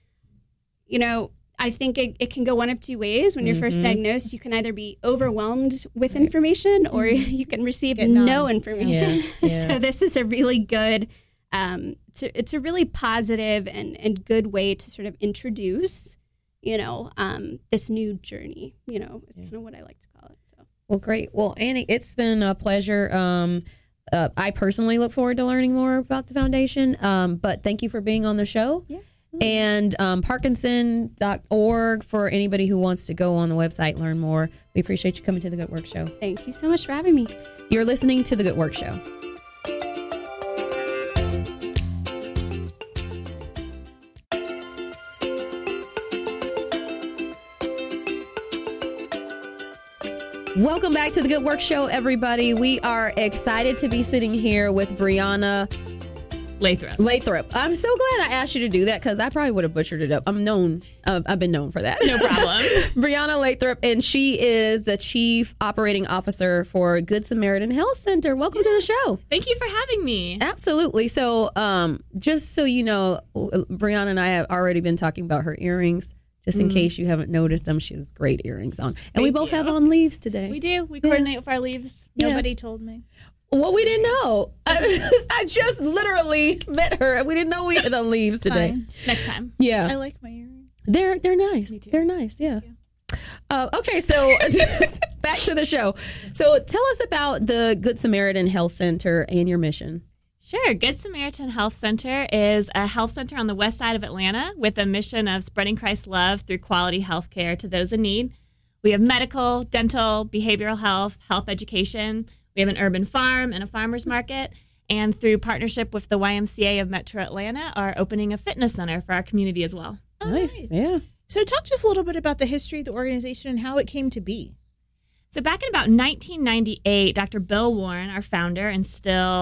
Speaker 4: I think it can go one of two ways. When you're first diagnosed, you can either be overwhelmed with information or you can receive no information. So this is a really good, it's a really positive and good way to sort of introduce, this new journey, is kind of what I like to call it. So.
Speaker 2: Well, great. Well, Annie, it's been a pleasure. I personally look forward to learning more about the foundation, but thank you for being on the show. Yeah. And Parkinson.org for anybody who wants to go on the website, learn more. We appreciate you coming to the Good Work Show.
Speaker 4: Thank you so much for having me.
Speaker 2: You're listening to the Good Work Show. Welcome back to the Good Work Show, everybody. We are excited to be sitting here with Brianna Lathrop. I'm so glad I asked you to do that because I probably would have butchered it up. I've been known for that.
Speaker 5: No problem.
Speaker 2: Brianna Lathrop, and she is the Chief Operating Officer for Good Samaritan Health Center. Welcome to the show.
Speaker 5: Thank you for having me.
Speaker 2: Absolutely. So just so you know, Brianna and I have already been talking about her earrings. Just in case you haven't noticed them, she has great earrings on. And we both have on leaves today.
Speaker 5: We do. We coordinate with our leaves.
Speaker 3: Nobody told me.
Speaker 2: Well, we didn't know. I just literally met her, and we didn't know we had on leaves today.
Speaker 3: Fine.
Speaker 5: Next time.
Speaker 2: Yeah.
Speaker 3: I like my earrings.
Speaker 2: They're nice.
Speaker 3: Me too.
Speaker 2: They're nice, yeah. Okay, so back to the show. So tell us about the Good Samaritan Health Center and your mission.
Speaker 5: Sure. Good Samaritan Health Center is a health center on the west side of Atlanta with a mission of spreading Christ's love through quality health care to those in need. We have medical, dental, behavioral health, health education. We have an urban farm and a farmer's market. And through partnership with the YMCA of Metro Atlanta, are opening a fitness center for our community as well.
Speaker 3: Oh, nice.
Speaker 2: Yeah.
Speaker 3: So talk to us a little bit about the history of the organization and how it came to be.
Speaker 5: So back in about 1998, Dr. Bill Warren, our founder and still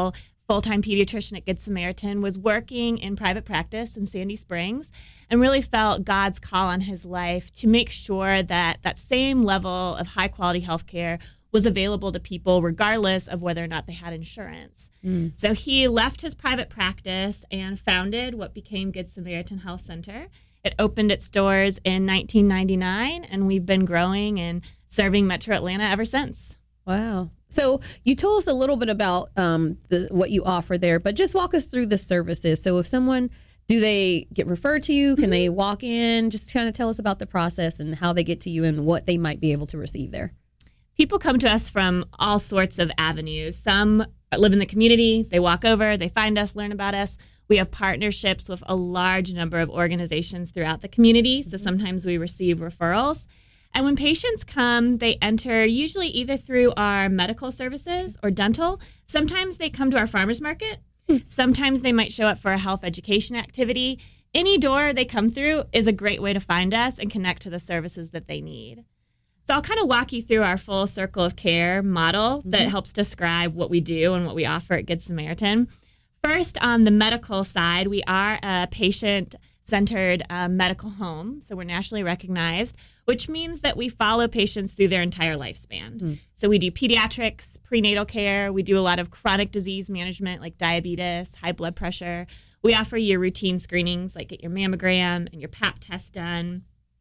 Speaker 5: full-time pediatrician at Good Samaritan, was working in private practice in Sandy Springs and really felt God's call on his life to make sure that that same level of high-quality health care was available to people regardless of whether or not they had insurance. So he left his private practice and founded what became Good Samaritan Health Center. It opened its doors in 1999, and we've been growing and serving Metro Atlanta ever since.
Speaker 2: Wow. So you told us a little bit about what you offer there, but just walk us through the services. So if someone, do they get referred to you? Can they walk in? Just kind of tell us about the process and how they get to you and what they might be able to receive there.
Speaker 5: People come to us from all sorts of avenues. Some live in the community. They walk over, they find us, learn about us. We have partnerships with a large number of organizations throughout the community. So sometimes we receive referrals. And when patients come, they enter usually either through our medical services or dental. Sometimes they come to our farmers market. Sometimes they might show up for a health education activity. Any door they come through is a great way to find us and connect to the services that they need. So I'll kind of walk you through our full circle of care model that helps describe what we do and what we offer at Good Samaritan. First, on the medical side, we are a patient-centered medical home, so we're nationally recognized, which means that we follow patients through their entire lifespan. So we do pediatrics, prenatal care. We do a lot of chronic disease management like diabetes, high blood pressure. We offer your routine screenings like get your mammogram and your Pap test done.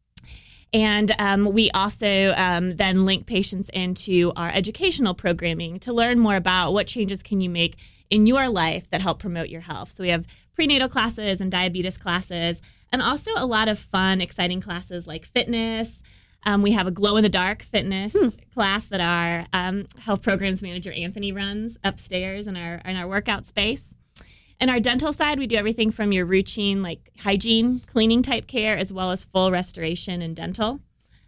Speaker 5: And we also then link patients into our educational programming to learn more about what changes can you make in your life that help promote your health. So we have prenatal classes and diabetes classes, and also a lot of fun, exciting classes like fitness. We have a glow-in-the-dark fitness class that our health programs manager, Anthony, runs upstairs in our workout space. In our dental side, we do everything from your routine, like hygiene, cleaning type care, as well as full restoration and dental,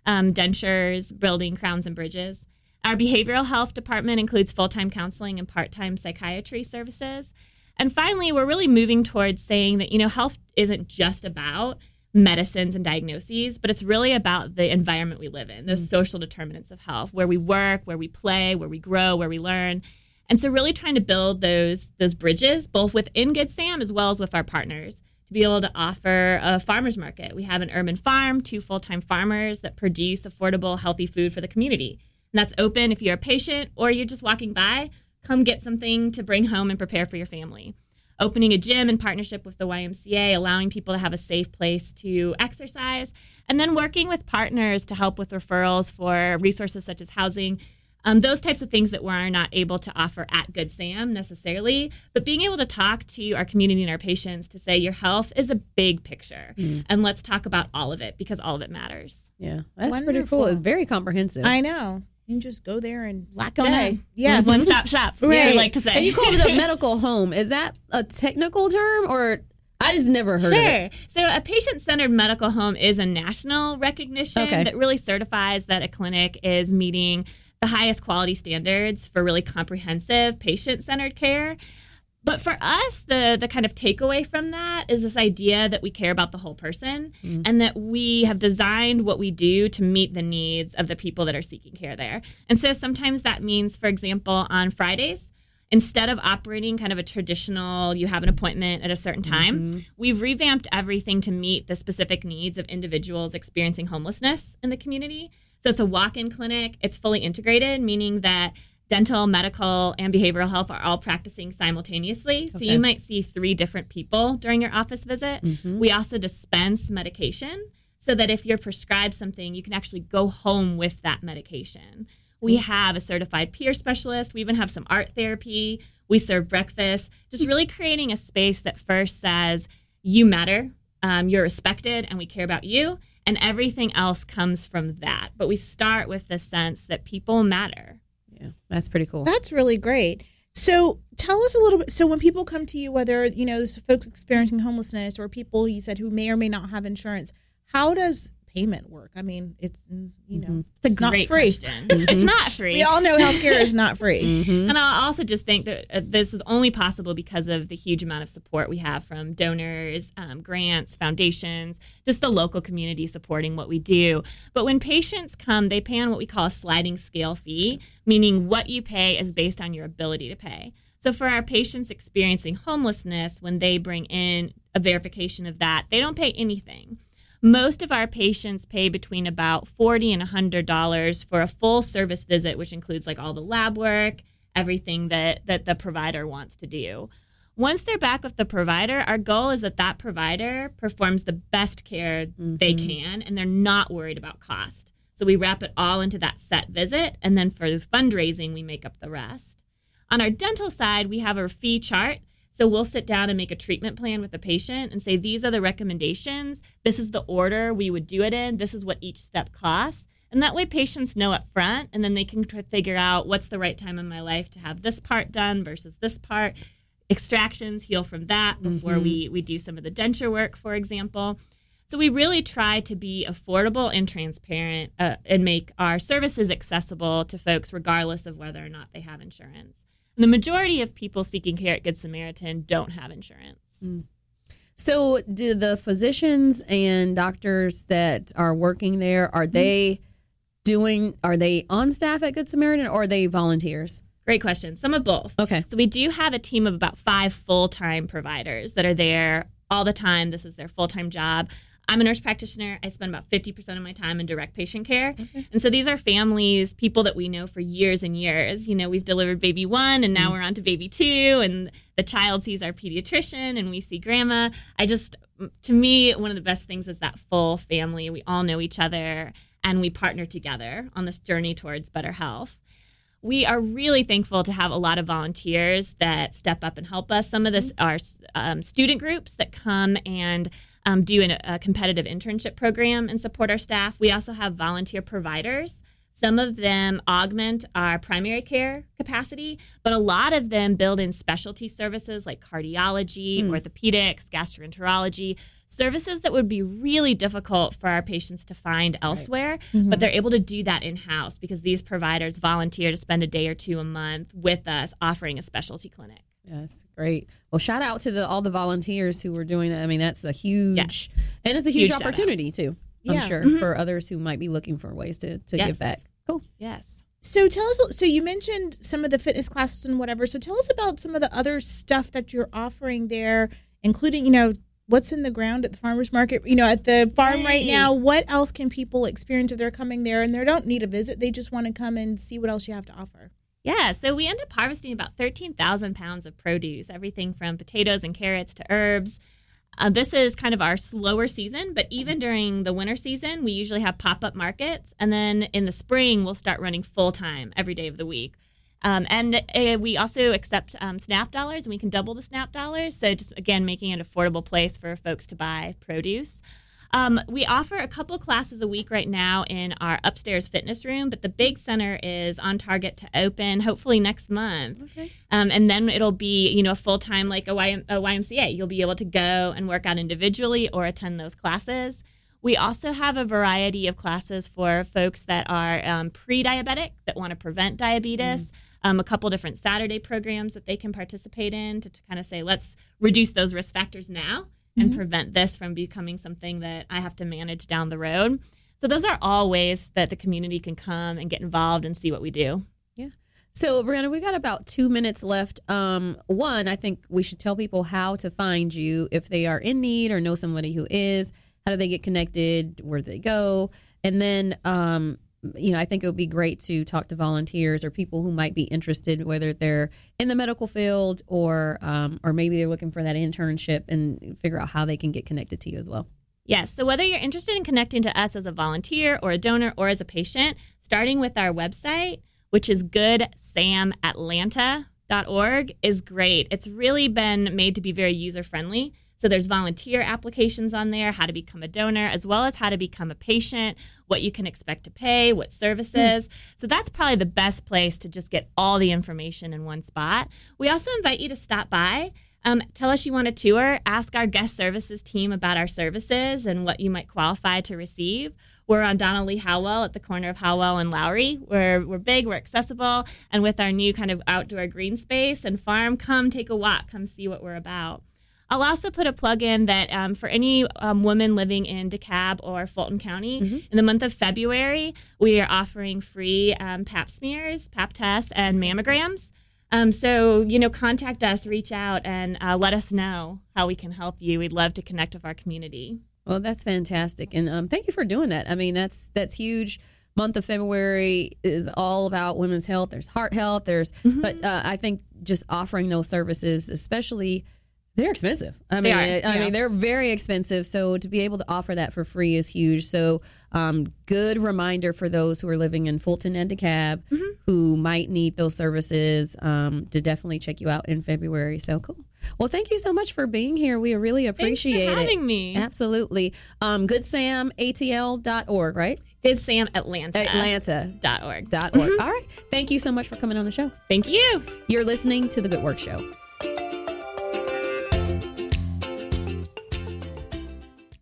Speaker 5: dentures, building crowns and bridges. Our behavioral health department includes full-time counseling and part-time psychiatry services. And finally, we're really moving towards saying that, health isn't just about medicines and diagnoses, but it's really about the environment we live in, those social determinants of health, where we work, where we play, where we grow, where we learn. And so really trying to build those bridges, both within Good Sam as well as with our partners, to be able to offer a farmer's market. We have an urban farm, 2 full-time farmers that produce affordable, healthy food for the community. And that's open if you're a patient or you're just walking by, come get something to bring home and prepare for your family. Opening a gym in partnership with the YMCA, allowing people to have a safe place to exercise, and then working with partners to help with referrals for resources such as housing. Those types of things that we're not able to offer at Good Sam necessarily, but being able to talk to our community and our patients to say your health is a big picture, and let's talk about all of it because all of it matters.
Speaker 2: Yeah, that's pretty cool. It's very comprehensive.
Speaker 3: I know. You can just go there and
Speaker 2: whack on it.
Speaker 3: Yeah.
Speaker 5: One-stop shop,
Speaker 3: Right.
Speaker 5: I like to say.
Speaker 2: And you call it a medical home. Is that a technical term or I just never heard of it?
Speaker 5: Sure. So a patient-centered medical home is a national recognition that really certifies that a clinic is meeting the highest quality standards for really comprehensive patient-centered care. But for us, the kind of takeaway from that is this idea that we care about the whole person and that we have designed what we do to meet the needs of the people that are seeking care there. And so sometimes that means, for example, on Fridays, instead of operating kind of a traditional, you have an appointment at a certain time, we've revamped everything to meet the specific needs of individuals experiencing homelessness in the community. So it's a walk-in clinic. It's fully integrated, meaning that dental, medical, and behavioral health are all practicing simultaneously. So you might see 3 different people during your office visit. We also dispense medication so that if you're prescribed something, you can actually go home with that medication. We have a certified peer specialist. We even have some art therapy. We serve breakfast, just really creating a space that first says, you matter, you're respected, and we care about you. And everything else comes from that. But we start with the sense that people matter.
Speaker 2: Yeah, that's pretty cool.
Speaker 3: That's really great. So tell us a little bit. So when people come to you, whether, there's folks experiencing homelessness or people you said who may or may not have insurance, how does payment work? I mean, it's, it's not
Speaker 5: great
Speaker 3: free.
Speaker 5: Question. It's not free.
Speaker 3: We all know healthcare is not free.
Speaker 5: And I also just think that this is only possible because of the huge amount of support we have from donors, grants, foundations, just the local community supporting what we do. But when patients come, they pay on what we call a sliding scale fee, meaning what you pay is based on your ability to pay. So for our patients experiencing homelessness, when they bring in a verification of that, they don't pay anything. Most of our patients pay between about $40 and $100 for a full service visit, which includes like all the lab work, everything that the provider wants to do. Once they're back with the provider, our goal is that that provider performs the best care they can, and they're not worried about cost. So we wrap it all into that set visit, and then for the fundraising, we make up the rest. On our dental side, we have a fee chart. So we'll sit down and make a treatment plan with the patient and say, these are the recommendations. This is the order we would do it in. This is what each step costs. And that way patients know up front, and then they can figure out what's the right time in my life to have this part done versus this part. Extractions, heal from that before we do some of the denture work, for example. So we really try to be affordable and transparent and make our services accessible to folks regardless of whether or not they have insurance. The majority of people seeking care at Good Samaritan don't have insurance.
Speaker 2: So do the physicians and doctors that are working there, are they on staff at Good Samaritan, or are they volunteers?
Speaker 5: Great question. Some of both.
Speaker 2: Okay.
Speaker 5: So we do have a team of about 5 full-time providers that are there all the time. This is their full-time job. I'm a nurse practitioner. I spend about 50% of my time in direct patient care. And so these are families, people that we know for years and years. You know, we've delivered baby 1 and now we're on to baby 2, and the child sees our pediatrician and we see grandma. To me, one of the best things is that full family. We all know each other and we partner together on this journey towards better health. We are really thankful to have a lot of volunteers that step up and help us. Some of this are student groups that come and do a competitive internship program and support our staff. We also have volunteer providers. Some of them augment our primary care capacity, but a lot of them build in specialty services like cardiology, orthopedics, gastroenterology, services that would be really difficult for our patients to find elsewhere, but they're able to do that in-house because these providers volunteer to spend a day or 2 a month with us offering a specialty clinic.
Speaker 2: Yes, great. Well, shout out to all the volunteers who were doing that. I mean, that's a huge, and it's a huge opportunity too, I'm sure, for others who might be looking for ways to give back. Cool.
Speaker 5: Yes.
Speaker 3: So tell us, so you mentioned some of the fitness classes and whatever. So tell us about some of the other stuff that you're offering there, including, what's in the ground at the farmer's market, at the farm right now. What else can people experience if they're coming there and they don't need a visit? They just want to come and see what else you have to offer.
Speaker 5: Yeah, so we end up harvesting about 13,000 pounds of produce, everything from potatoes and carrots to herbs. This is kind of our slower season, but even during the winter season, we usually have pop-up markets. And then in the spring, we'll start running full-time every day of the week. And we also accept SNAP dollars, and we can double the SNAP dollars. So just, again, making it an affordable place for folks to buy produce. We offer a couple classes a week right now in our upstairs fitness room, but the big center is on target to open hopefully next month. Okay. And then it'll be, a full-time like a YMCA. You'll be able to go and work out individually or attend those classes. We also have a variety of classes for folks that are pre-diabetic, that want to prevent diabetes. A couple different Saturday programs that they can participate in to kind of say, let's reduce those risk factors now and prevent this from becoming something that I have to manage down the road. So those are all ways that the community can come and get involved and see what we do.
Speaker 2: Yeah. So, Brianna, we got about 2 minutes left. One, I think we should tell people how to find you if they are in need or know somebody who is. How do they get connected? Where do they go? And then, I think it would be great to talk to volunteers or people who might be interested, whether they're in the medical field or maybe they're looking for that internship, and figure out how they can get connected to you as well.
Speaker 5: Yes. So whether you're interested in connecting to us as a volunteer or a donor or as a patient, starting with our website, which is goodsamatlanta.org, is great. It's really been made to be very user-friendly. So there's volunteer applications on there, how to become a donor, as well as how to become a patient, what you can expect to pay, what services. So that's probably the best place to just get all the information in one spot. We also invite you to stop by. Tell us you want a tour. Ask our guest services team about our services and what you might qualify to receive. We're on Donald Lee Howell at the corner of Howell and Lowry. We're big, we're accessible, and with our new kind of outdoor green space and farm, come take a walk, come see what we're about. I'll also put a plug in that for any woman living in DeKalb or Fulton County, in the month of February, we are offering free Pap smears, Pap tests, and mammograms. So, contact us, reach out, and let us know how we can help you. We'd love to connect with our community.
Speaker 2: Well, that's fantastic. And thank you for doing that. I mean, that's huge. Month of February is all about women's health. There's heart health. But I think just offering those services, especially, they're expensive. I mean, they're very expensive. So to be able to offer that for free is huge. So good reminder for those who are living in Fulton and DeKalb who might need those services to definitely check you out in February. So cool. Well, thank you so much for being here. We really appreciate it.
Speaker 5: Thanks for having me.
Speaker 2: Absolutely. GoodSamATL.org, right?
Speaker 5: GoodSamAtlanta.org.
Speaker 2: All right. Thank you so much for coming on the show.
Speaker 5: Thank you.
Speaker 2: You're listening to The Good Work Show.